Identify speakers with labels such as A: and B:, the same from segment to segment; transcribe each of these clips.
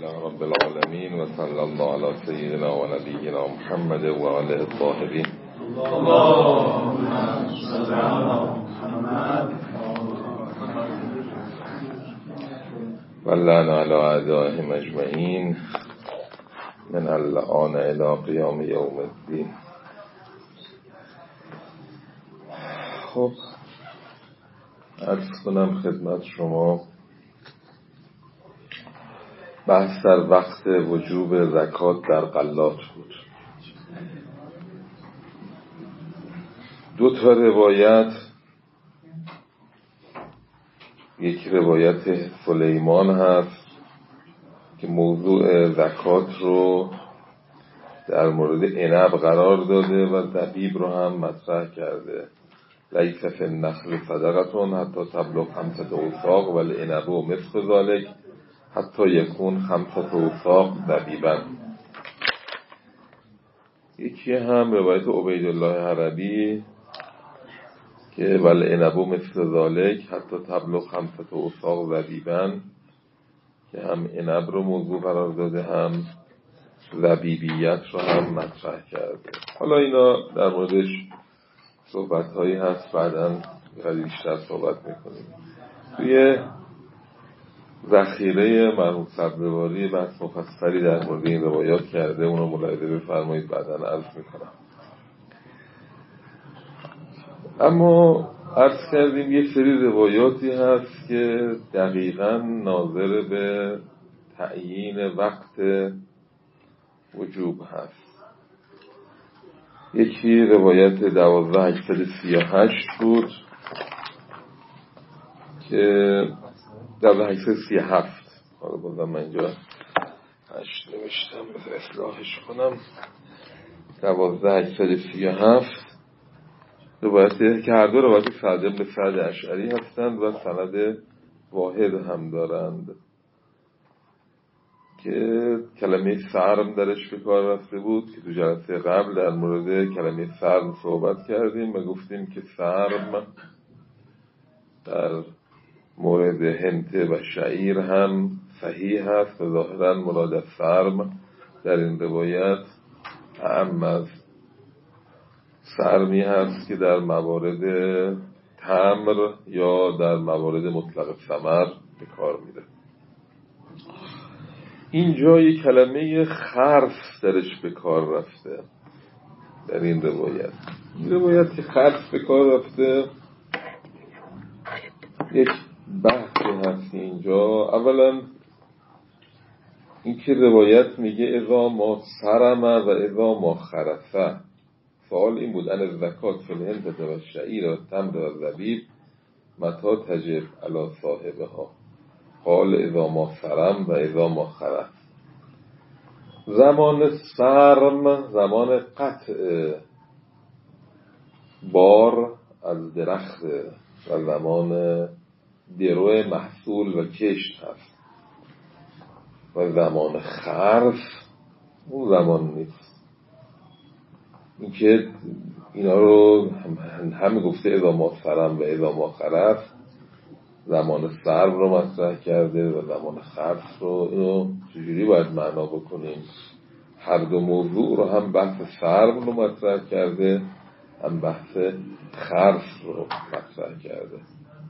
A: لله رب العالمين وصلى الله على سيدنا ونبينا محمد وآله الطاهرين. اللهم صل على محمد ولعن على أعدائهم أجمعين من الآن إلى قیام یوم الدین. خب عرض کنم خدمت شما بحث در وقت وجوب زکات در غلات بود. دو تا روایت، یک روایت سلیمان هست که موضوع زکات رو در مورد عنب قرار داده و زبیب رو هم مطرح کرده. لیس فی النخل صدقة حتی تبلغ 5 اوساق والعنب مثل ذلك حتی یکون 5 اوساق زبیبا. یکی هم روایت عبیدالله عربی که والعنب مثل ذلك حتی تبلغ 5 اوساق زبیبا، که هم عنب رو موضوع قرار داده هم زبیبیت رو هم مطرح کرده. حالا اینا در موردش صحبت هایی هست، بعداً بیشتر صحبت میکنیم. توی ذخیره مرحوم صدرواری بحث مفصلی در مورد این روایات کرده، اونو ملاحظه بفرمایید، بعداً عرض میکنم. اما عرض کردیم یه سری روایاتی هست که دقیقاً ناظر به تعیین وقت وجوب هست. یکی روایت 12838 بود که 12837، حالا بازم من اینجا 8 نوشتم بذار اصلاحش کنم. 12837 روایتی که هر دو روایت سعد بن سعد اشعری هستند و سند واحد هم دارند که کلمه سرم درش به کار رفته بود، که تو جلسه قبل در مورد کلمه سرم صحبت کردیم و گفتیم که سرم در مورد هنته و شعیر هم صحیح هست و ظاهرا مراد از سرم در این روایت اعم از سرمی هست که در موارد تمر یا در موارد مطلق ثمر به کار میره. اینجا یک کلمه خرف درش به کار رفته در این روایت. این روایت که خرف به کار رفته یک بحثی هست اینجا. اولا این که روایت میگه اذا ما سرم و اذا ما خرفه، سوال این بود ان زکات فی الهنته و الشعیر و التمر و الزبیب متى تجب علی صاحبها، قال اذا ما سرم و اذا ما خرف. زمان سرم زمان قطع بار از درخت و زمان درو محصول و کشت هست، و زمان خرف اون زمان نیست. این که اینا رو هم گفته اذا ما سرم و اذا ما خرف، زمان سرم رو مطرح کرده و زمان خرف رو. اینو چجوری باید معنا بکنیم؟ هر دو موضوع رو، هم بحث سرم رو مطرح کرده هم بحث خرف رو مطرح کرده.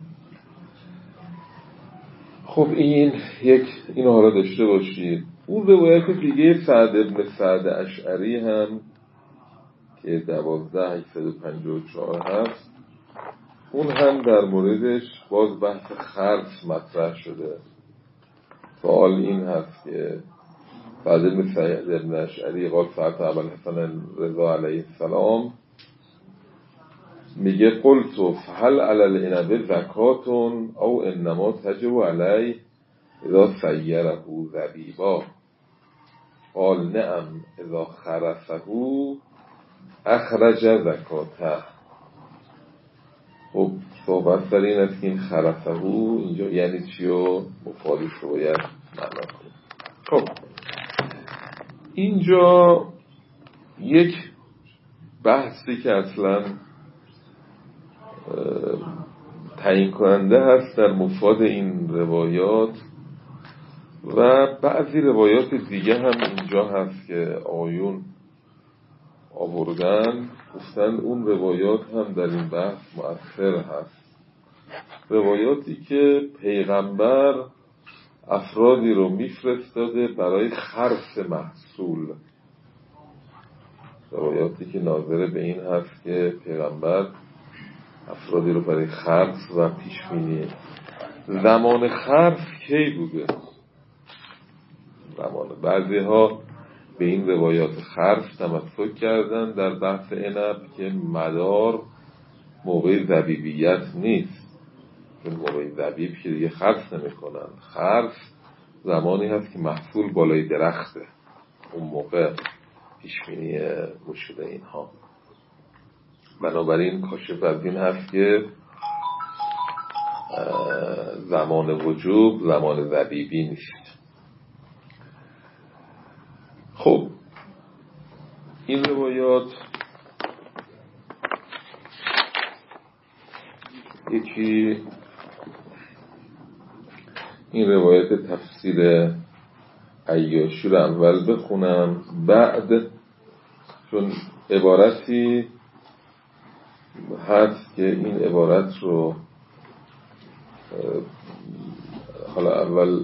A: خب اینو حالا داشته باشید. اون روایت دیگه سعد بن سعد اشعری هم که 12854 هست، اون هم در موردش باز بحث خرف مطرح شده. سوال این هست که سعد بن سعد اشعری قال سألت ابا الحسن رضا علیه السلام، میگه قلت فهل علی العنب زکات او انما تجب علی اذا سیره زبیبا، قال نعم اذا خرفه اخرج زکاته. خب صحبت در این است که این خرفه اینجا یعنی چی و مفادش رو باید معنا کنیم. خب اینجا یک بحثی که اصلا تعیین کننده هست در مفاد این روایات، و بعضی روایات دیگه هم اینجا هست که آیون آوردن، گفتن اون روایات هم در این بحث مؤثر هست. روایاتی که پیغمبر افرادی رو میفرستاده برای خرس محصول، روایاتی که ناظر به این هست که پیغمبر افرادی رو برای خرس و پیشبینی زمان خرس کی بوده. بعضی ها به این روایات خرس تمسک کردن در بحث عنب که مدار موقع ذبیبیت نیست، چون موقع ذبیب که دیگه خرس نمی کنن. خرس زمانی هست که محصول بالای درخته، اون موقع پیشبینی شده اینها. بنابراین کاشف از این هست که زمان وجوب زمان ذبیبی نیست. خب این روایات یکی این روایت تفسیر عیاشی رو اول بخونم، بعد چون عبارتی هست که این عبارت رو حالا اول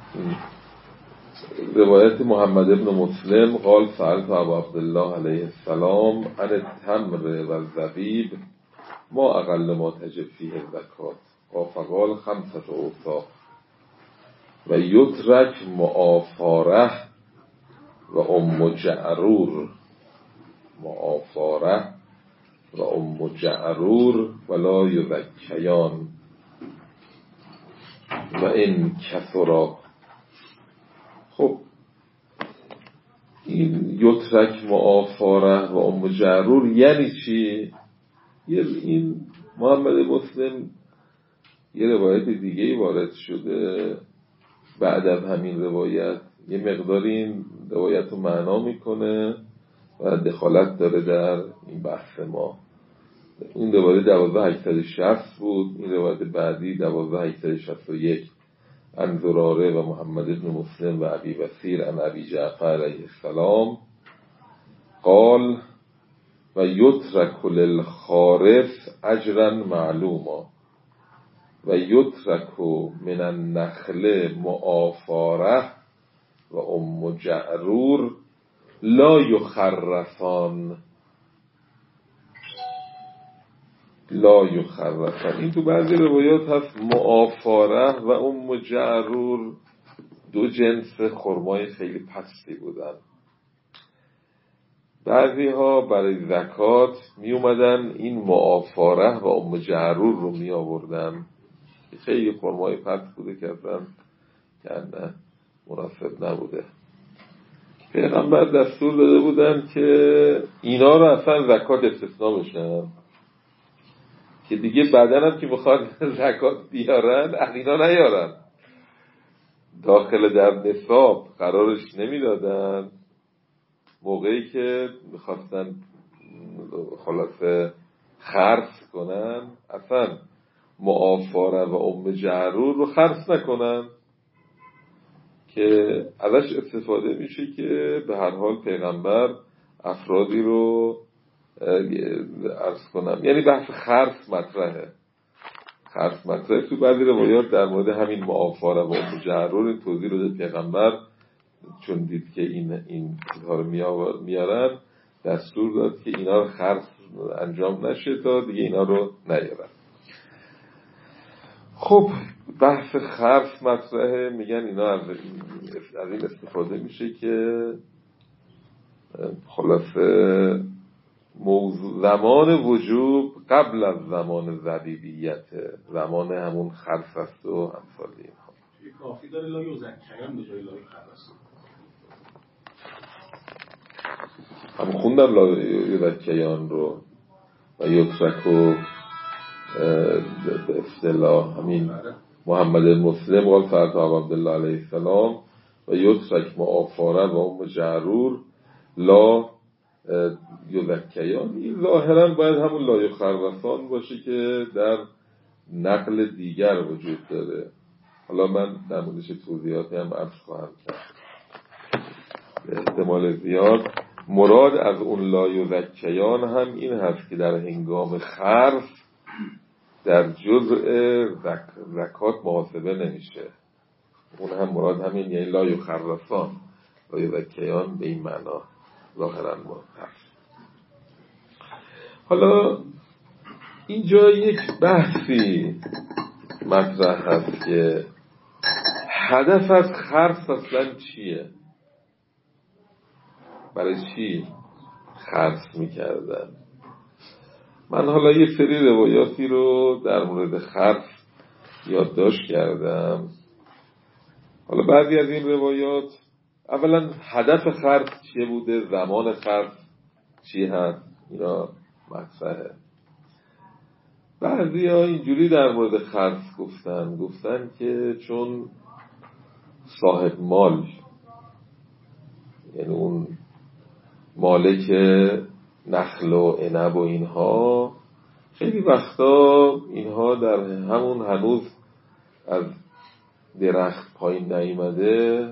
A: روایت محمد ابن مسلم قال سألت ابا عبدالله علیه السلام عن التمر و الزبیب ما اقل ما تجب فیه الزکات فقال 5 اوساق و یترک معافاره و ام جعرور، معافاره و ام جعرور ولا یزکیان و این کثرا. خب این یترک معافاره و ام جعرور یعنی چی؟ این محمد مسلم یه روایت دیگه وارد شده بعد از همین روایت، یه مقداری این روایت رو معنا میکنه و دخالت داره در این بحث ما. این روایت 12860 بود، این روایت بعدی 12861 عن زراره و محمد ابن مسلم و ابی بصیر عن ابی جعفر علیه السلام قال و یترک للخارس اجرا معلوما و یترک من النخل معافاره و ام جعرور لا یخرسان. این تو بعضی روایات هست معافاره و ام جعرور دو جنس خرمای خیلی پستی بودن. بعضی ها برای زکات می اومدن این معافاره و ام جعرور رو می آوردن، خیلی خرمای پست بوده که اصلا مناسب نبوده. پیغمبر دستور داده بودن که اینا رو اصلا زکات استثناء بشن، که دیگه بعدن هم که بخواد زکات بیارن از اینا نیارن، داخل در نصاب قرارش نمیدادن. موقعی که میخواستن خلاصه خرص کنن اصلا معافاره و ام جعرور رو خرص نکنن، که ازش استفاده میشه که به هر حال پیغمبر افرادی رو عرض کنم، یعنی بحث خرص مطرحه. تو بعضی روایات در مورد همین معافاره و ام جعرور این توضیح رو داد پیغمبر، چون دید که این چیزها رو میارن دستور داد که اینا رو خرص انجام نشه تا دیگه اینا رو نیارن. خب بحث خرص مطرحه، میگن اینا از این استفاده میشه که خلاصه زمان وجوب قبل از زمان ذبیبیت، زمان همون خرص است و امثال اینها.
B: کافی داره لا یزکیان به جای لا خرص.
A: هم خوندم لا یزکیان رو و یترک و به اصطلاح همین محمد مسلم قال سألت ابا عبدالله علیه السلام و یترک معافاره و ام جعرور لا یزکیان. این ظاهرا باید همون لا یخرسان باشه که در نقل دیگر وجود داره. حالا من در موردش توضیحاتی هم عرض خواهم کرد. به احتمال زیاد مراد از اون لا یزکیان هم این هست که در هنگام خرف در جزء زکات محاسبه نمیشه. اون هم مراد همین، یعنی لا یخرفان، لا یزکیان به این معنا ظاهرا هست. حالا اینجا یک بحثی مطرح هست که هدف از خرف اصلا چیه؟ برای چی خرف میکردن؟ من حالا یه سری روایاتی رو در مورد خرف یادداشت کردم. حالا بعضی از این روایات اولا هدف خرف چیه بوده، زمان خرف چی هست، اینا مطرحه. بعضی ها اینجوری در مورد خرف گفتن که چون صاحب مال، یعنی اون مالک نخل و عنب و اینها، خیلی وقتا اینها در همون هنوز از درخت پایین نیامده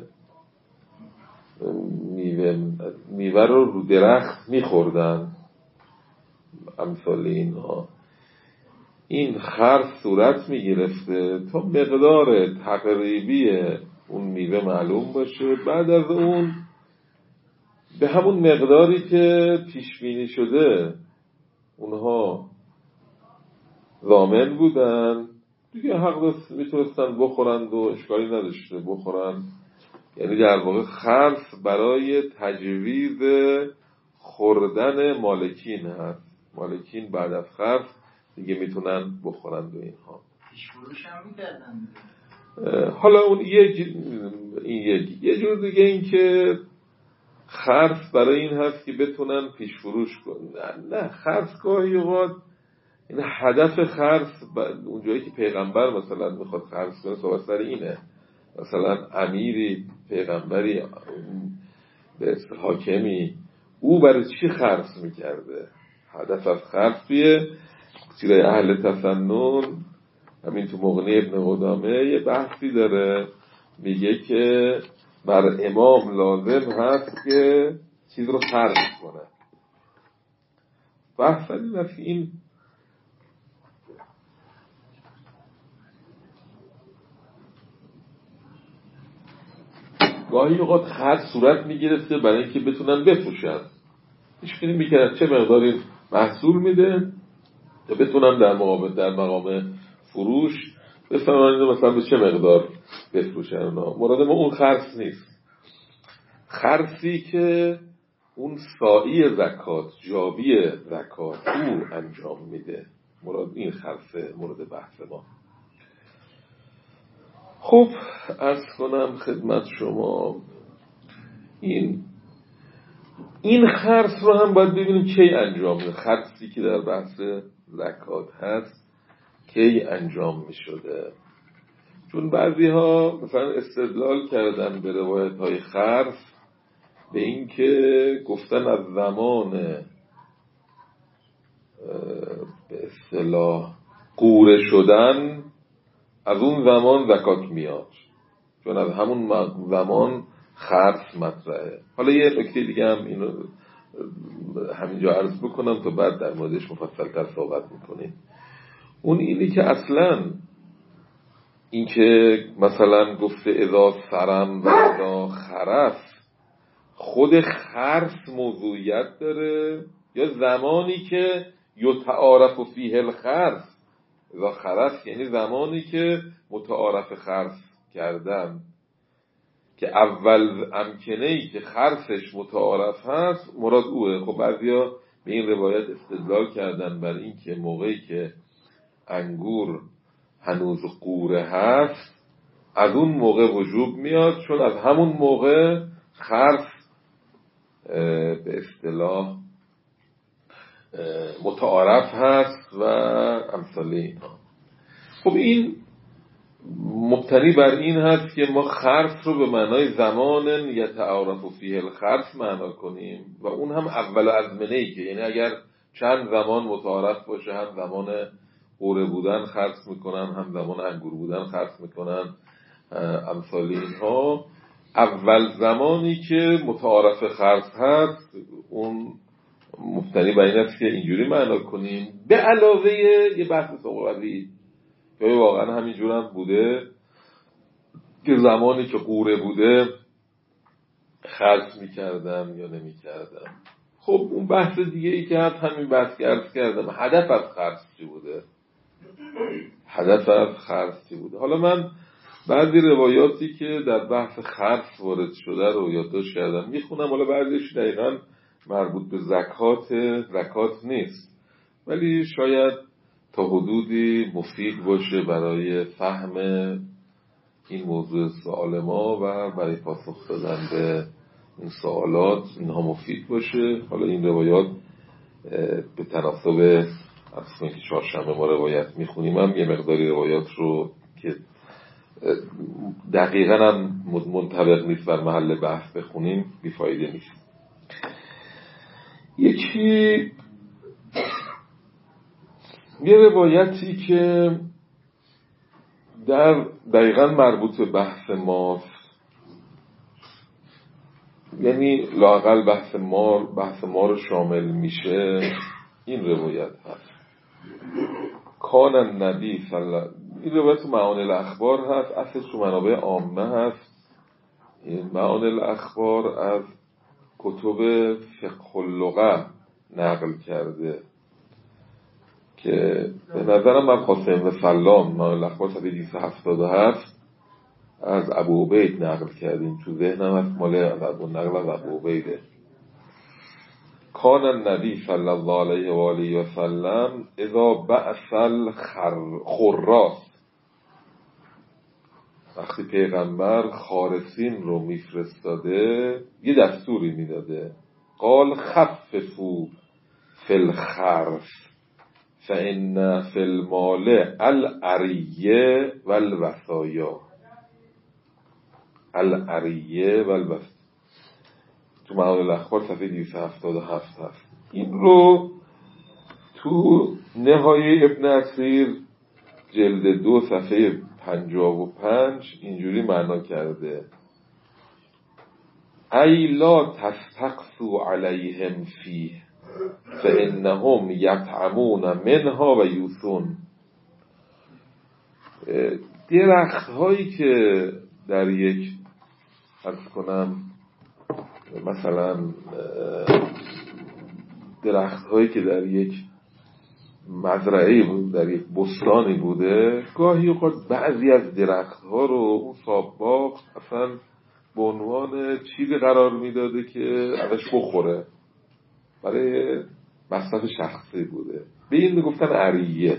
A: میوه رو درخت میخوردن، امثال اینها. این خرف صورت میگرفته تا مقدار تقریبی اون میوه معلوم باشه، بعد از اون به همون مقداری که پیش بینی شده اونها ضامن بودن دیگه، حق میتونستن بخورند و اشکالی نداشته بخورن. یعنی در واقع خرف برای تجویز خوردن مالکین هست. مالکین بعد از خرف دیگه میتونن بخورند و اینها.
C: پیش فروش هم میکردن.
A: حالا اون یه جور دیگه این که خرف برای این هست که بتونن پیش فروش کنن. نه خرف گاهی اوقات این هدف خرف اونجایی که پیغمبر مثلا میخواد خرف کنه صحبت سر اینه. مثلا امیری، پیغمبری، به حاکمی، او برای چی خرف میکرده؟ هدف از خرف توی سیره اهل تسنن، همین تو مغنی ابن قدامه یه بحثی داره، میگه که بر امام لازم هست که چیز رو خرف کنه. بحث این است که این گاهی اوقات خرف صورت میگرفته برای اینکه بتونن بفروشن. پیش‌بینی میکردن چه مقداری محصول میده تا بتونن در مقام فروش بفهمن مثلا به چه مقدار بفروشن. مراد ما اون خرف نیست. خرفی که اون سائی زکات، جابی زکات او انجام میده، مراد این خرفه مورد بحث ما. خب عرض کنم خدمت شما این خرف رو هم باید ببینیم کی انجام میده. خرفی که در بحث زکات هست کی انجام میشده؟ چون بعضی ها مثلا استدلال کردن به روایت های خرف به این که گفتن از زمان به اصطلاح قوره شدن، از اون زمان زکات میاد، چون از همون زمان خرف مطرحه. حالا یه نکته دیگه هم اینو همینجا عرض بکنم تا بعد در موردش مفصل‌تر صحبت میکنیم. اون اینی که اصلا این که مثلا گفته اذا سرم و اذا خرف، خود خرف موضوعیت داره یا زمانی که یتعارف فیه الخرف؟ اذا خرف یعنی زمانی که متعارف خرف کردن، که اول امکنه‌ای که خرفش متعارف هست مراد اوه. خب بعضیا به این روایت استدلال کردن بر این که موقعی که انگور هنوز قوره هست از اون موقع وجوب میاد، چون از همون موقع خرف به اصطلاح متعارف هست و امثال اینها. خب این مبتنی بر این هست که ما خرف رو به معنای زمان یتعارف فیه الخرف معنا کنیم و اون هم اول ازمنه‌ای که یعنی اگر چند زمان متعارف باشه، هم زمان قوره بودن خرف میکنن، هم زمان انگور بودن خرف میکنن، امثال اینها، اول زمانی که متعارف خرس هست اون مفتنی بر این است که اینجوری معنا کنیم به علاوه یه بحث سقوقی که واقعا همینجور هم بوده که زمانی که قوره بوده خرس میکردن یا نمیکردن. خب اون بحث دیگه ای که هست همین بحث که عرض کردم، هدف از خرس چی بوده، هدف از خرس چی بوده. حالا من بعضی روایاتی که در بحث خرس وارد شده رو یادداشت کردم میخونم، حالا بعضیش دقیقاً مربوط به زکات نیست ولی شاید تا حدودی مفید باشه برای فهم این موضوع سوال ما و برای پاسخ دادن به این سوالات اینها مفید باشه. حالا این روایات به تناسب اصلا که چهارشنبه ما روایت میخونیم هم یه مقداری روایات رو که دقیقاً هم منطبق نیست بر محل بحث بخونیم بیفایده نیست. یه روایتی که در دقیقاً مربوط به بحث ماست، یعنی لااقل بحث ما رو شامل میشه، این روایت هست. کان النبی این روایت تو معانی الاخبار هست، اصلش تو منابع عامه هست. این معانی الاخبار از کتب فقه اللغه نقل کرده که به نظرم من قاسم سلام معانی الاخبار صفحه 277 از ابو عبید نقل کردیم، تو ذهنم هست مال از ابو نقل از ابو عبیده. کان النبی صلی الله علیه و آله و سلم اذا بعث الخراس، وقتی پیغمبر خارسین رو میفرستاده یه دستوری میداده، قال خففوا فی الخرس فان فی المال العریه والوصایا. العریه والوصایا تو معانی الاخبار صفحه 277 هست. این رو تو نهایه ابن اثیر جلد 2 صفحه 55 اینجوری معنا کرده: ای لا تستقصوا علیهم فیه فانهم یطعمون منها و یوسون. درخت هایی که در یک عرض کنم مثلا درخت هایی که در یک مزرعه بود، در یک بستانی بوده، گاهی اوقات بعضی از درخت ها رو اون صاحب اصلا به عنوان چیزی قرار میداده که ازش بخوره، برای مصرف شخصی بوده. به این میگفتن عریه.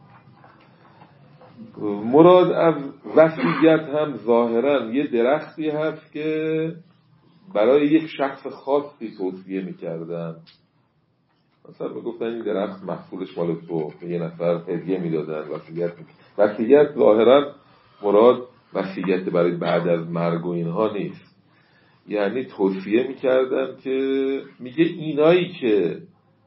A: مراد از وصیت هم ظاهرا یه درختی هست که برای یک شخص خاصی توصیه میکردن، مثلا میگفتن این درخت محصولش مال تو، به یه نفر هدیه میدادن. وصیت ظاهرا مراد وصیت برای بعد از مرگ و اینها نیست، یعنی توصیه میکردن که میگه اینایی که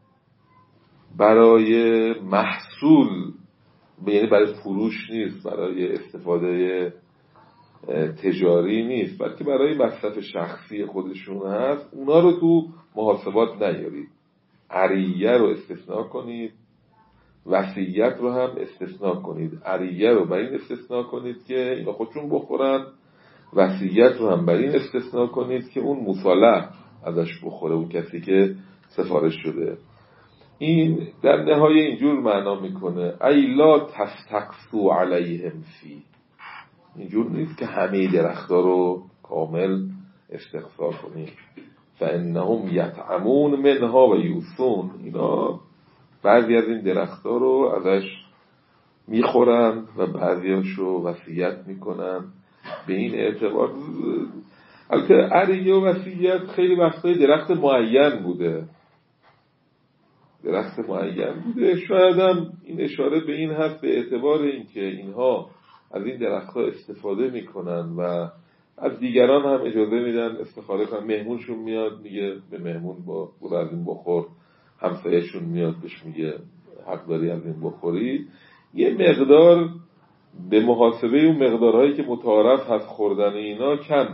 A: برای محصول، یعنی برای فروش نیست، برای استفاده تجاری نیست، بلکه برای مصرف شخصی خودشون هست، اونا رو تو محاسبات نیارید. عریه رو استثناء کنید، وصیت رو هم استثناء کنید. عریه رو برای این استثناء کنید که اینا خودشون بخورن، وصیت رو هم برای این استثناء کنید که اون مصالح ازش بخوره، اون کسی که سفارش شده. این در نهایه اینجور معنا میکنه ای لا تستقصوا علیهم فی، اینجور نیست که همه درختها رو کامل استقصا کنید. فانهم یطعمون منها و یوسون، اینا بعضی از این درختها رو ازش میخورن و بعضیاشو وصیت میکنن. به این اعتبار البته عریه و وصیت خیلی وقتای درخت معین بوده، شاید هم این اشاره به این هست به اعتبار اینکه اینها از این درختها استفاده میکنن و از دیگران هم اجازه میدن استفاده کنن. مهمونشون میاد میگه به مهمون برو از این بخور، همسایه‌شون میاد بهش میگه حق داری از این بخوری. یه مقدار به محاسبه اون مقدارهایی که متعارف هست خوردن اینا کم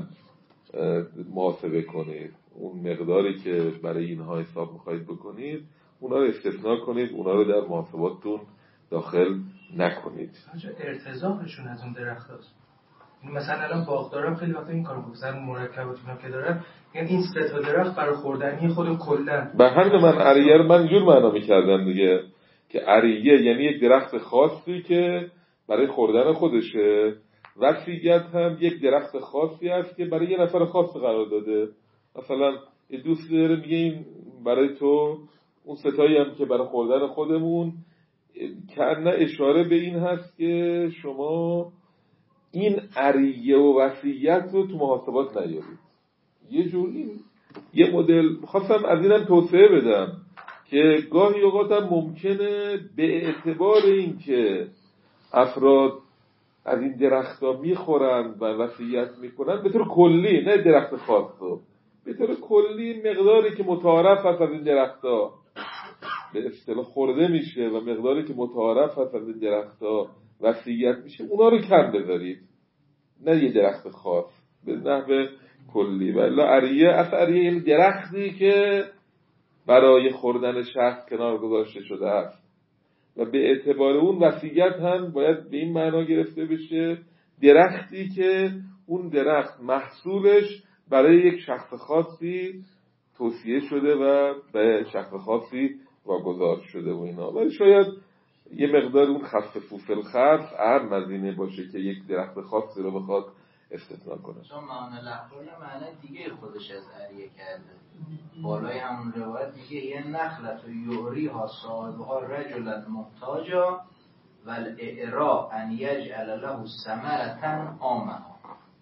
A: محاسبه کنید. اون مقداری که برای اینها حساب میخواید بکنید اونا رو استثناء کنید، اونا رو در محاسباتتون داخل نکنید.
D: ارتزاقشون از اون درخت هست. مثلا الان باغدارم خیلی وقتا این کارو میکنن، مرکباتون که دارن، یعنی این سه تا درخت برای خوردنی خود کلا.
A: به همین من عریه رو من جور معنا میکردم دیگه، که عریه یعنی یک درخت خاصی که برای خوردن خودشه، وصیت هم یک درخت خاصی است که برای یه نفر خاص قرار داده. مثلا یه دوست داره میگه این برای تو، اون ستایی هم که برای خوردن خودمون، کنه اشاره به این هست که شما این عریه و وصیت رو تو محاسبات نیارید. یه جور این یه مدل خواستم از اینم توسعه بدم که گاهی اوقات هم ممکنه به اعتبار این که افراد از این درخت‌ها میخورن و وصیت میکنن به طور کلی، نه درخت خاص رو، به طور کلی مقداری که متعارف هست از این درخت‌ها به اصطلاح خورده میشه و مقداری که متعارف هست از این درخت‌ها وصیت میشه، اونا رو کم بذارید، نه یه درخت خاص، به نحو کلی. ولی عریه یعنی درختی که برای خوردن شخص کنار گذاشته شده است و به اعتبار اون وصیت هم باید به این معنا گرفته بشه درختی که اون درخت محصولش برای یک شخص خاصی توصیه شده و به شخص خاصی واگذار شده و اینا. ولی شاید یه مقدار اون خفف فی الخرف اهم از اینه باشه که یک درخت خاصی رو بخواد استثناء کنه.
C: چون معنا لفظی معنی دیگه خودش از عریه کرده. بالای همون روایت میگه یه نخلت و یوریها صاحبها رجلا محتاجا والاعرا ان یجعل له ثمرة عامها.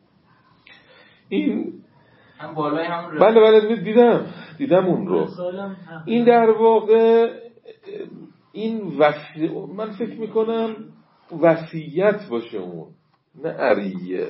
A: این
C: هم بالای همون روایت.
A: بله دیدم اون رو. این در واقع این من فکر میکنم وصیت باشه اون، نه عریه.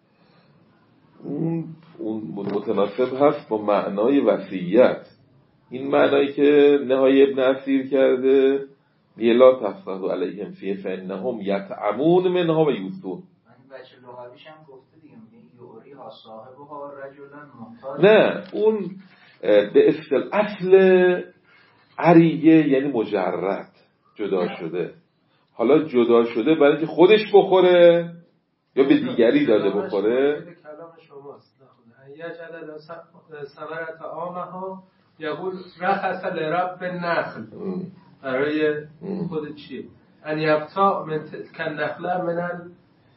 A: اون متناسب هست با معنای وصیت. این معنایی که نهایی ابن اسیر کرده لا تفسدوا علیهم فیه فانهم یطعمون منها و یوسون.
C: من بچه لغویش هم گفته دیگه، میگه یوریها صاحبها رجلا محتاج.
A: نه اون به اصل عریه یعنی مجرد، جدا شده. حالا جدا شده برای اینکه خودش بخوره یا به دیگری داده بخوره.
D: کلام شماست. یجعل ثمرة عامها یقول رخص لرب النخل، برای خود چیه؟ ان یبتاع من تلک النخله من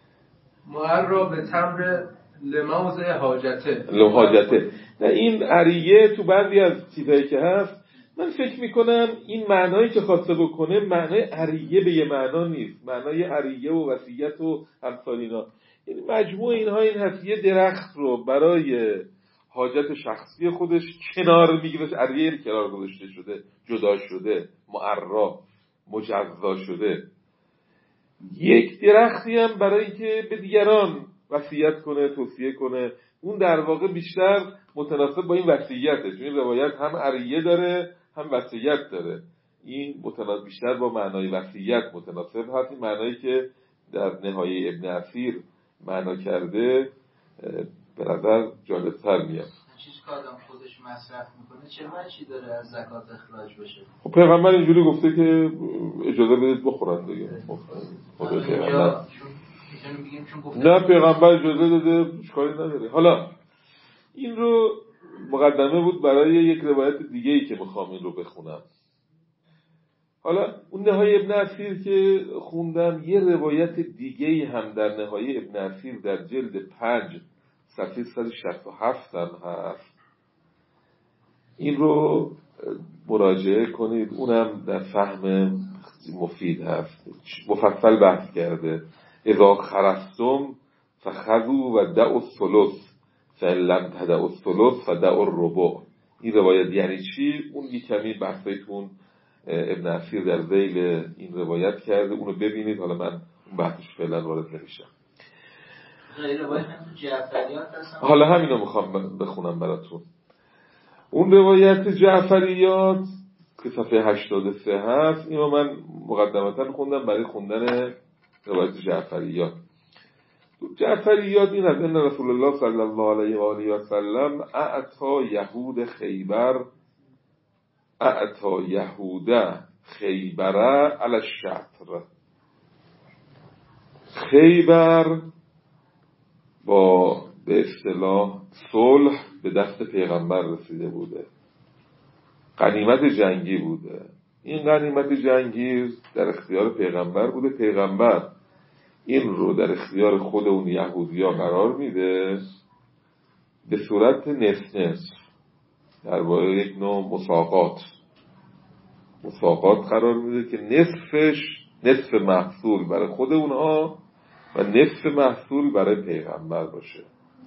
D: المعرى به تمر لموضع حاجته.
A: نه این عریه تو بعضی از چیزایی که هست من فکر میکنم این معنایی که خواسته بکنه معنای عریه به یه معنا نیست، معنای عریه و وصیت و امثال اینا. یعنی مجموع اینها این هست یه درخت رو برای حاجت شخصی خودش کنار میگیره، عریه کنار گذاشته شده، جدا شده، معرا، مجزا شده. یک درختی هم برای که به دیگران وصیت کنه، توصیه کنه، اون در واقع بیشتر متناسب با این وصیته، چون این روایت هم عریه داره هم وصیت داره. این متناسب بیشتر با معنای وصیت متناسب هست. این معنایی که در نهایه ابن اسیر معنا کرده به نظر جالب‌تر میاد.
C: چیزی که آدم خودش مصرف میکنه چه وجهی داره از زکات اخراج بشه؟
A: خب پیغمبر اینجوری گفته که اجازه بدید بخورن دیگه. خود پیغمبر نه، پیغمبر اجازه داده، اشکالی نداره. حالا این رو مقدمه بود برای یک روایت دیگه‌ای که میخوام این رو بخونم. حالا اون نهایه ابن اسیر که خوندم یه روایت دیگه‌ای هم در نهایه ابن اسیر در جلد 5 صفحه 167 هم هست. این رو مراجعه کنید، اونم در فهم مفید هست، مفصل بحث کرده. اذا خرستم فخذوا و دعوا الثلث فإن لم تدعوا الثلث فدعوا الربع. این روایت یعنی چی؟ اون یه کمی بحثیتون ابن اسیر در ذیل این روایت کرده، اونو ببینید. حالا من اون بحثش فعلا وارد نمیشم. حالا همینو میخوام بخونم براتون. اون روایت جعفریات که صفحه 83 هست، اینو من مقدمتا خوندم برای خوندن روایت جعفریات این از ان رسول الله صلی الله علیه و آله و سلم اعطا یهود خیبر علی الشطر. خیبر با به اصطلاح صلح به دست پیغمبر رسیده بوده، غنیمت جنگی بوده. این غنیمت جنگی در اختیار پیغمبر بوده، پیغمبر این رو در اختیار خود اون یهودیا قرار میده به صورت نصف در واقع یک نوع مساقات قرار میده که نصف محصول برای خود اونها و نصف محصول برای پیغمبر باشه.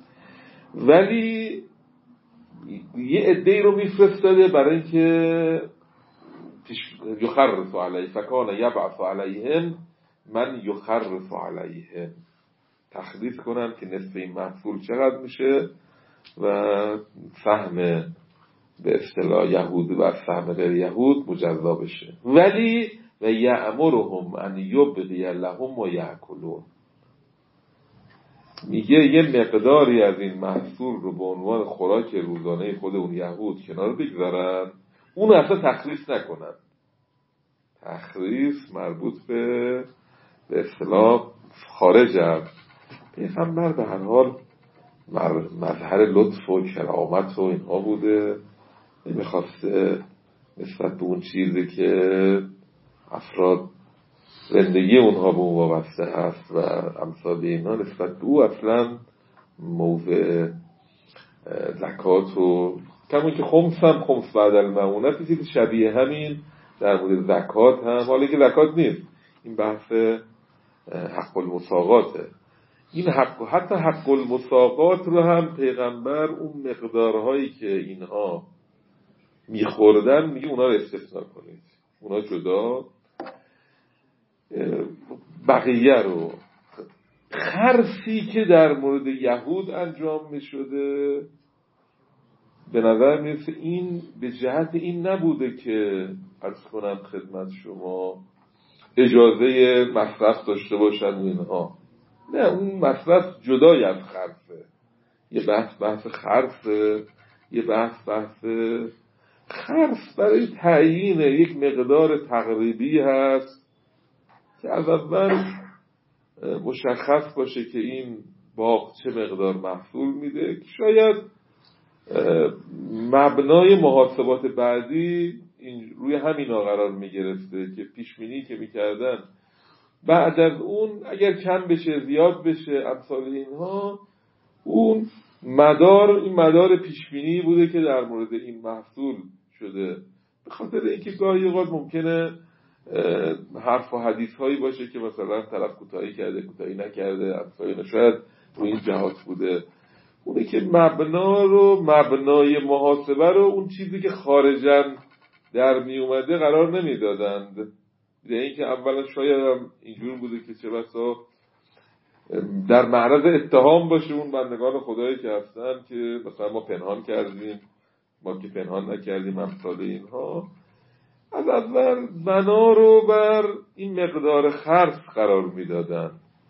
A: ولی یه عده‌ای رو میفرستاده برای اینکه یخرف علیه فکان یبعث علیهم من یخرف علیهم، تخلیص کنم که نصف این محصول چقدر میشه و سهم به اصطلاح یهود و سهم غیر یهود مجزا بشه. ولی و یأمرهم ان یبقی لهم و یأکلون، میگه یه مقداری از این محصول رو به عنوان خوراک روزانه خود اون یهود کنار بگذارن، اون اصلا تخلیص نکنن. تخلیص مربوط به اصطلاح خارج از پیغمبر به هر حال مظهر لطف و کرامت و اینها بوده، نمیخواسته نسبت به اون چیزی که افراد زندگی اونها به اون وابسته هست و امثال اینا نسبت به او اصلا موضع زکات و کمون که خمس بعد المعونت چیزی شبیه همین در مورد زکات هم، حالا که زکات نیست، این بحث حق المساقاته. این حتی حق المساقات رو هم پیغمبر اون مقدارهایی که اینها میخوردن میگه اونا رو استثناء کنید، اونا جدا، بقیه رو. خرسی که در مورد یهود انجام میشده به نظر میرسه این به جهت این نبوده که عرض کنم خدمت شما اجازه مصرف داشته باشن و اینها، نه، اون مصرف جدای از خرسه. یه بحث خرسه، یه بحث خرس برای تعیین یک مقدار تقریبی هست که از اول مشخص باشه که این باغ چه مقدار محصول میده، که شاید مبنای محاسبات بعدی روی همینا قرار میگرفته که پیشبینی که میکردن بعد از اون اگر کم بشه زیاد بشه امثال اینها، اون مدار پیشبینی بوده که در مورد این محصول شده. به خاطر اینکه گاهی اوقات ممکنه حرف و حدیث هایی باشه که مثلا طرف کوتاهی کرده کوتاهی نکرده امثال، شاید رو این جهات بوده. اونه که مبنای محاسبه رو اون چیزی که خارجاً در می اومده قرار نمی دادند. به اینکه اولا شاید هم اینجور بوده که چه بسا در معرض اتهام باشه اون بندگان خدایی که هستن که مثلا ما پنهان کردیم، ما که پنهان نکردیم امثال اینها. از اول بنا رو بر این مقدار خرص قرار می دادن.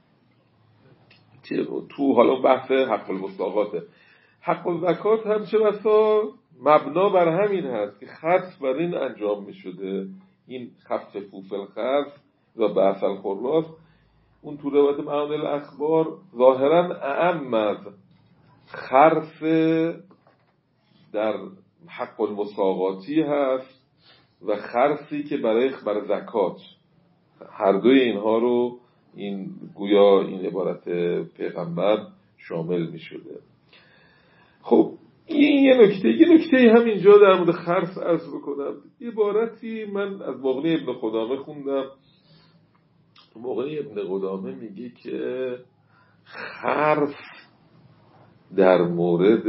A: تو حالا بحث حق المساقاته، حق الزکات هم چه بسا مبنا بر همین هست که خرص بر این انجام می شده. این خفت فوفل خرص و بحث الخلاص اون تو روایت معانی الاخبار ظاهرا اعم از خرص در حق المساقاتی هست و خرصی که برای زکات، هر دوی اینها رو این گویا این عبارت پیغمبر شامل می شده. خب این یه نکته هم اینجا در مورد خرص عرض بکنم. عبارتی من از مغنی ابن قدامه خوندم. مغنی ابن قدامه میگه که خرص در مورد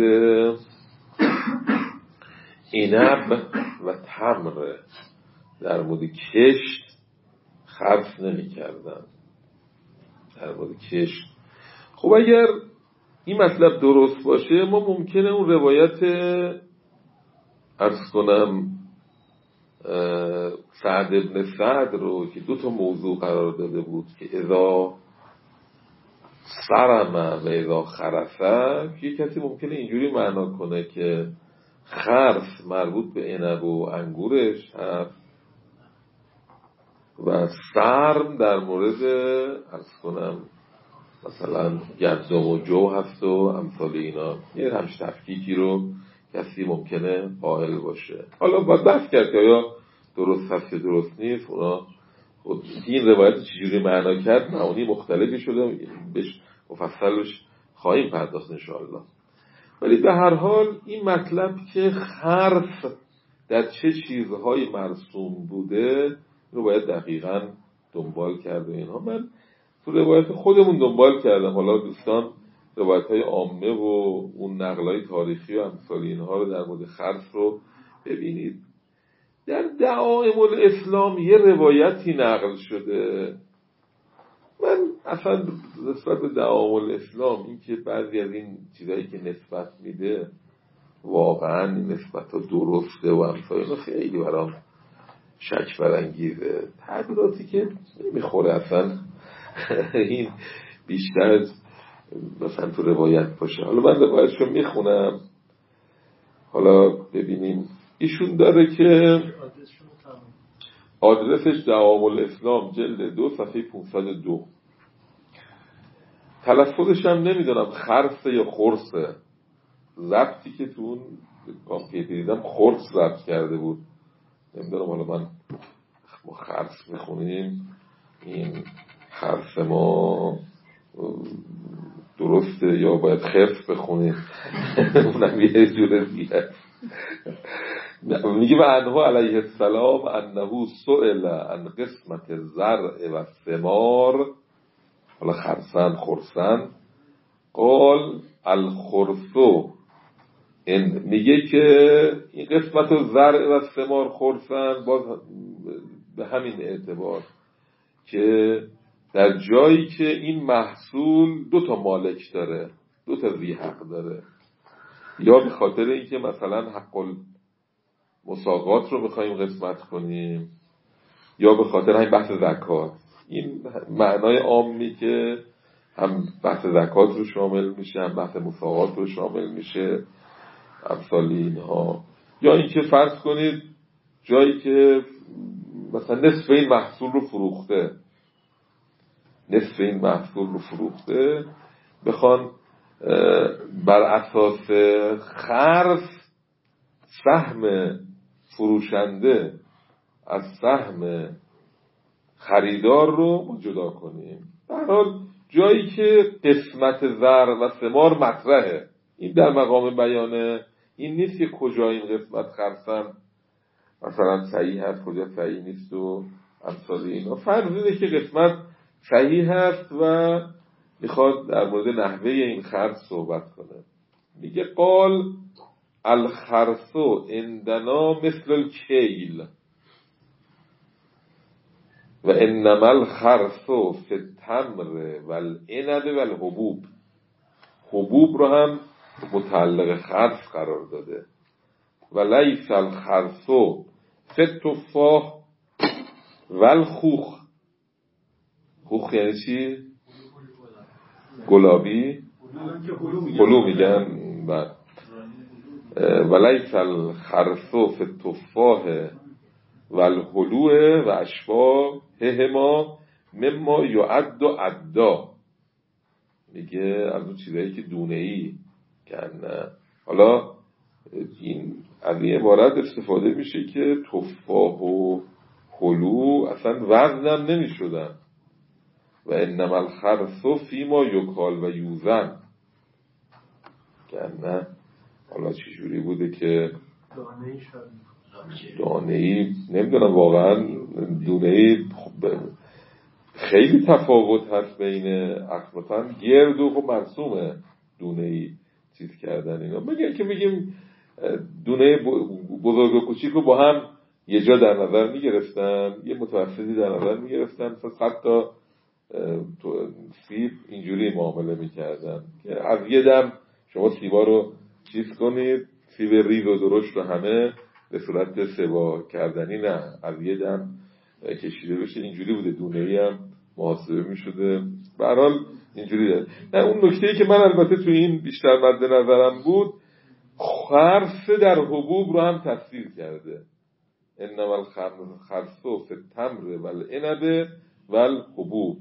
A: عنب و تمر، در مورد کشت خرص نمی کردن، در مورد کشت. خب اگر این مطلب درست باشه ما ممکنه اون روایت عرض کنم سعد ابن سعد رو که دو تا موضوع قرار داده بود که اذا سرم و اذا خرفه، یه کسی ممکنه اینجوری معنا کنه که خرف مربوط به عنب و انگورش هست و سرم در مورد عرض کنم مثلا گندم و جو هست و امثال اینا. یه همش تفکیکی رو کسی ممکنه قائل باشه. حالا باید بحث کرد که آیا درست هست یا درست نیست. اونا این روایت چجوری معنا کرد معانی مختلفی شده، بهش مفصلش خواهیم پرداخت انشاءالله. ولی به هر حال این مطلب که خرف در چه چیزهای مرسوم بوده رو باید دقیقاً دنبال کرد و اینها. من تو روایت خودمون دنبال کردم، حالا دوستان روایت‌های عامه و اون نقل‌های تاریخی و امثال اینها رو در مورد خرف رو ببینید. در دعائم الاسلام یه روایتی نقل شده. من اصلا نسبت به دعائم الاسلام این که بعضی از این چیزایی که نسبت میده واقعا نسبت ها درسته و امثال اینا خیلی برام شک برانگیزه. تعبیراتی که نمیخوره اصلا این بیشتر از مثلا تو روایت باشه. حالا من روایتشو میخونم، حالا ببینیم. ایشون داره که آدرسش دعائم الاسلام جلد 2 صفحه 502. تلفظش هم نمیدونم خرسه یا خرسه. ضبطی که تو اون کامپیوتر دیدم خرس ضبط کرده بود. نمیدونم حالا من ما خرس میخونیم این حرف ما درسته یا باید خرس بخونیم. اونم یه جور دیگه. میگه و انه علیه السلام انه سئل عن قسمت زرع و ثمار، حالا خرسن خرسن، قال الخرسو، میگه که این قسمت زرع و ثمار خرسن باز به همین اعتبار که در جایی که این محصول 2 مالک داره، 2 ذی حق داره، یا به خاطر اینکه مثلا حق مساقات رو بخوایم قسمت کنیم، یا به خاطر همین بحث زکات. این معنای عامی که هم بحث زکات رو شامل میشه، هم بحث مساقات رو شامل میشه، امثال اینها. یا اینکه فرض کنید جایی که مثلا نصف این محصول رو فروخته بخوان بر اساس خرف سهم فروشنده از سهم خریدار رو ما جدا کنیم. در حال جایی که قسمت زر و ثمار مطرحه، این در مقام بیانه، این نیست که کجا این قسمت خرسن مثلا صحیح هست کجا صحیح نیست و امثال اینا. فرض اینه که قسمت صحیح هست و میخواد در مورد نحوه این خرس صحبت کنه. میگه قال الخرسو عندنا مثل الکیل و انما الخرسو فی التمر والعنب والحبوب. حبوب رو هم متعلق خرس قرار داده. و لیس الخرسو فی التفاح والخوخ. خوخ یعنی چی؟ گلابی؟ هلو میگن. ولیس الخرسو فی التفاح والهلو و اشباههما مما یعد عدا. میگه از اون چیزایی که دونه‌ای کنه. حالا این از این عبارت استفاده میشه که تفاح و هلو اصلا وزنم نمیشدن. و انما الخرسو فیما یکال و یوزن کنه. حالا چجوری بوده که دانه‌ای نمیدونم واقعا دونه‌ای خیلی تفاوت هست بین اصلا گرد و مرسوم دونه‌ای چیز کردن اینا. بگیم دونه بزرگ و کوچیک رو با هم یه جا در نظر میگرفتن، یه متوسطی در نظر میگرفتن، مثلا 100 تا سیب اینجوری معامله میکردن که از یه دم شما سیبا رو چیز کنید، سیب ریز و درشت رو همه به صورت سبا کردنی نه، از یه دم کشیده بشه اینجوری بوده، دونه‌ای هم محاسبه می‌شده. به هر حال اینجوری داره. نه اون نکته‌ای که من البته تو این بیشتر مد نظرم بود، خرس در حبوب رو هم تفسیر کرده. انما الخرس فی التمر والعنب والحبوب،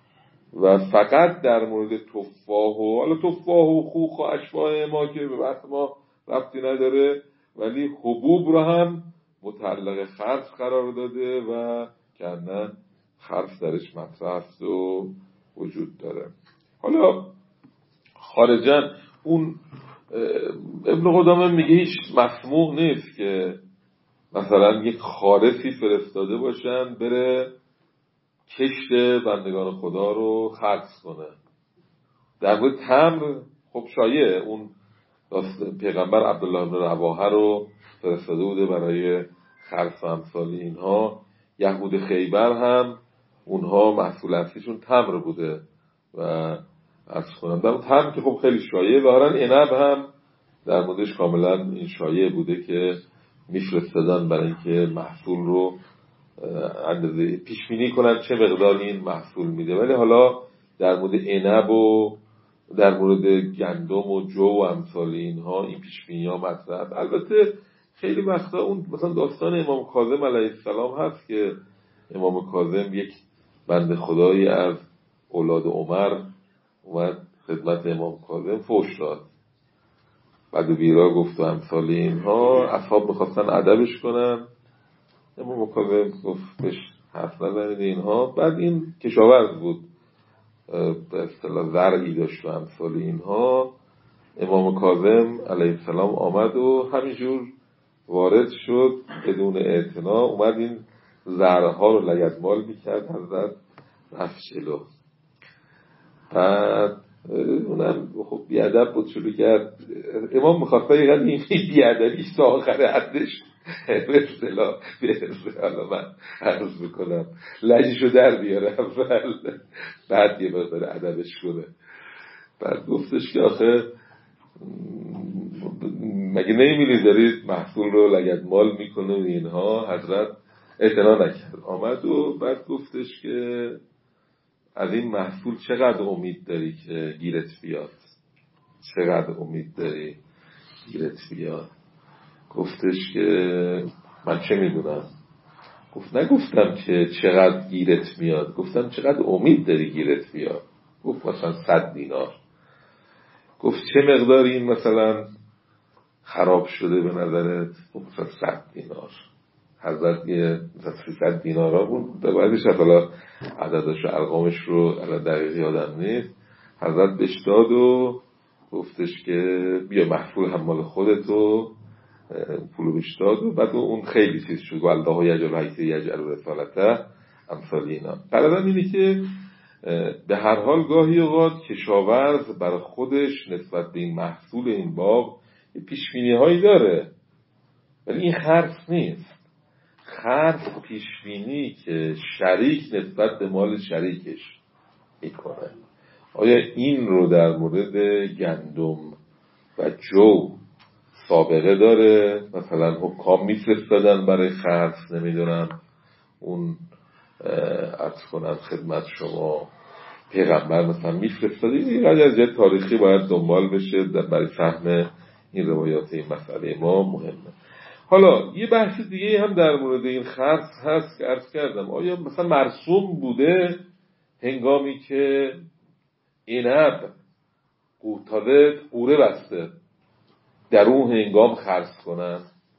A: و فقط در مورد تفاح و حالا تفاح و خوخ و اشباه ما که به بحث ما ربطی نداره، ولی حبوب رو هم متعلق خرس قرار داده و کنه خرس درش مطرح است و وجود داره. حالا خارجاً اون ابن قدامه میگه هیچ مسموع نیست که مثلا یک خارسی فرستاده باشن بره کشت بندگان خدا رو خرس کنه. در مورد تمر خب شایعه، اون پیغمبر عبدالله بن رواحه رو فرستاده بوده برای خرس و امثال اینها. یهود خیبر هم اونها محصول اصلیشون تمر بوده و از کنم در تمر که خب خیلی شایعه. ظاهراً عنب هم در موردش کاملا این شایعه بوده که میفرستادن برای اینکه محصول رو اندازه پیش بینی کنن چه مقداری این محصول میده. ولی حالا در مورد عنب و در مورد گندم و جو و امثال اینها این پیش بینی ها مطرح. البته خیلی وقتا اون مثلا داستان امام کاظم علیه السلام هست که امام کاظم یک بنده خدایی از اولاد عمر اومد خدمت امام کاظم فحش داد، بعد بیرا گفت و امثال اینها. اصحاب میخواستن ادبش کنن، امام کاظم گفت بهش حرف نزنید اینها. بعد این کشاورز بود، به اصطلاح زرعی داشت و امثال اینها. امام کاظم علیه السلام آمد و همینجور وارد شد بدون اعتنا، اومد این زرعها رو لگدمال میکرد، حضرت رفت جلو. بعد اونم خب بیادب بود، شروع کرد. امام میخواسته یه قدر این بیادبیش تا آخر حدش به اصطلاح حالا من عرض میکنم لجشو در بیاره اول، بعد یه مقدار ادبش کنه. بعد گفتش که آخه مگه نمی‌بینید دارید محصول رو لگدمال میکنه و اینها. حضرت اعتنا نکرد، آمد و بعد گفتش که از این محصول چقدر امید داری که گیرت بیاد؟ چقدر امید داری گیرت بیاد؟ گفتش که من چه میدونم. گفت نگفتم که چقدر گیرت میاد، گفتم چقدر امید داری گیرت بیاد. گفت مثلا 100 دینار. گفت چه مقدار این مثلا خراب شده به نظرت؟ گفت مثلا 100 دینار. حضرت یه مثلا 300 دینار ها بود، بعدش حالا عددش و ارقامش رو دقیق یادم نیست. حضرت بهش داد و گفتش که بیا محصول هم مال خودتو، پولو بهش داد. و بعد اون خیلی چیز شد، والله یجعل حیث یجعل رسالته امثال اینا. قرارم اینه که به هر حال گاهی اوقات کشاورز برای خودش نسبت به این محصول این باغ پیشبینی هایی داره، ولی این خرس نیست. خرس پیشبینی که شریک نسبت به مال شریکش میکنه. آیا این رو در مورد گندم و جو سابقه داره؟ مثلا حکام میفرستادن برای خرس، نمیدونم اون عرض کنم خدمت شما پیغمبر مثلا میفرستاده. این از جهت تاریخی باید دنبال بشه برای فهم این روایات این مسئله ما مهمه. حالا یه بحث دیگه هم در مورد این خرس هست که عرض کردم، آیا مثلا مرسوم بوده هنگامی که عنب تازه قوره بسته در اون هنگام خرس کنن؟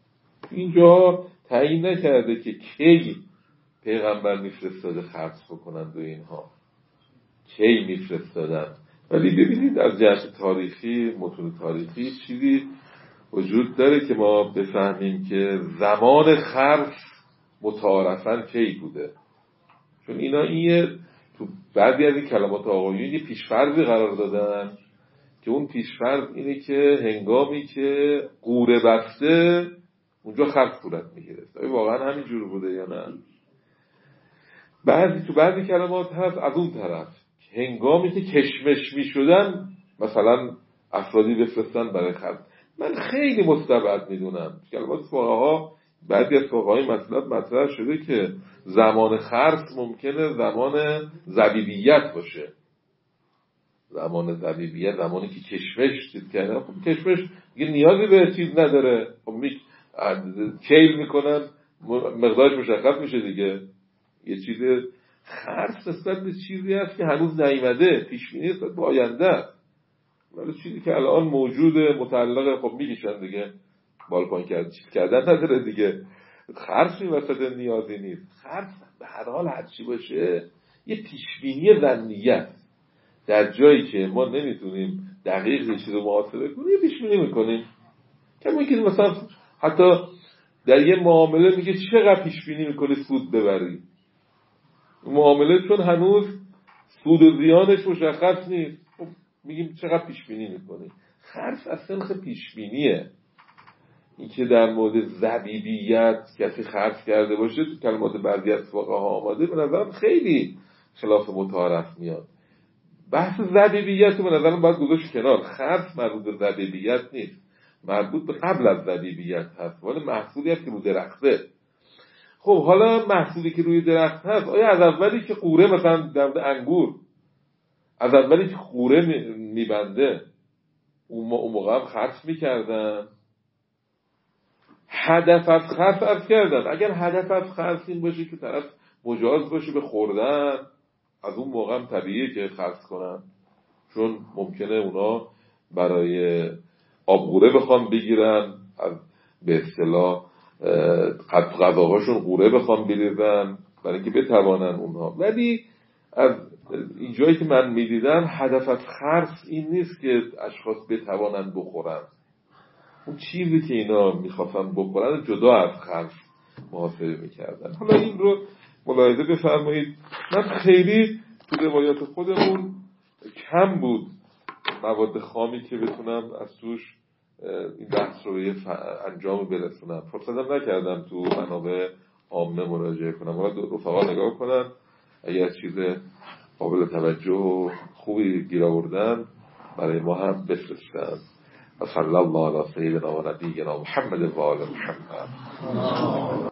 A: اینجا تعیین نکرده که کی پیغمبر میفرستاده خرس بکنن و اینها کی میفرستادن. ولی ببینید از جهت تاریخی، متون تاریخی چیزی وجود داره که ما بفهمیم که زمان خرس متعارفاً کی بوده. چون اینا این تو بعضی از این کلمات آقایون یه پیشفرضی قرار دادن که اون پیشفرض اینه که هنگامی که قوره بسته اونجا خرس صورت میگیره. واقعا همین جور بوده یا نه؟ بعضی کلمات هست از اون طرف هنگامی که کشمش میشدن مثلا افرادی بفرستن برای خرس. من خیلی مستبد میدونم. کلمات فقها، بعضی از فقهای مطرح شده که زمان خرس ممکنه زمان ذبیبیت باشه. زمان ذبیبیت زمانی که کشمش چیز کردن، خب کشمش دیگه نیازی به چیز نداره، خب کیل میکنن مقدارش مشخص میشه دیگه. یه چیز خرس نسبت به چیزی هست که هنوز نیامده، پیشبینی نسبت به آینده است. ولی چیزی که الان موجوده متعلق، خب میکشن دیگه، بالکن کردن نداره دیگه. خرس این وسط نیازی نیست. خرس به هر حال هر چی باشه یه پیشبینی ظنیه است. در جایی که ما نمیتونیم دقیق یه چیز رو محاسبه کنیم یه پیشبینی میکنیم. کمی که مثلا حتی در یه معامله میگه چقدر پیشبینی میکنی سود ببری. معامله چون هنوز سود و زیانش مشخص نیست، خب میگیم چقدر پیشبینی میکنی. خرس اصلا پیشبینیه. این که در مورد ذبیبیت کسی خرس کرده باشه تو کلمات بعضی از فقها آماده، به نظرم خیلی خلاف متعارف میاد. بحث ذبیبیت به نظرم باید گذاشت کنار. خرس مربوط به ذبیبیت نیست، مربوط به قبل از ذبیبیت هست، ولی محصولی هست که رو درخته. خب حالا محصولی که روی درخت هست، آیا از اولی که قوره مثلا در انگور، از اولی که قوره میبنده اون موقع هم خرس میکردن؟ هدف از خرس عرض کردن اگر هدف از خرس این باشه که طرف مجاز باشه به خوردن، از اون موقع هم طبیعیه که خرس کنن، چون ممکنه اونا برای آبغوره بخوام بگیرن، به اصطلاح غذاهاشون قوره بخوام بریزن برای اینکه بتوانن اونها. ولی از اینجایی که من میدیدم هدف از خرس این نیست که اشخاص بتوانن بخورن. اون چیزی که اینا میخواستن بخورن جدا از خرس محاسبه میکردن. حالا این رو ملاحظه بفرمایید. من خیلی تو روایات خودمون کم بود مواد خامی که بتونم از توش این بحث رو به انجام برسونم. فرصتم نکردم تو منابع عامه مراجعه کنم. حالا رفقا نگاه کنن، اگر چیز قابل توجه و خوبی گیر آوردن برای ما هم بفرستن. صلی الله علی سیدنا و نبینا محمد و آل محمد.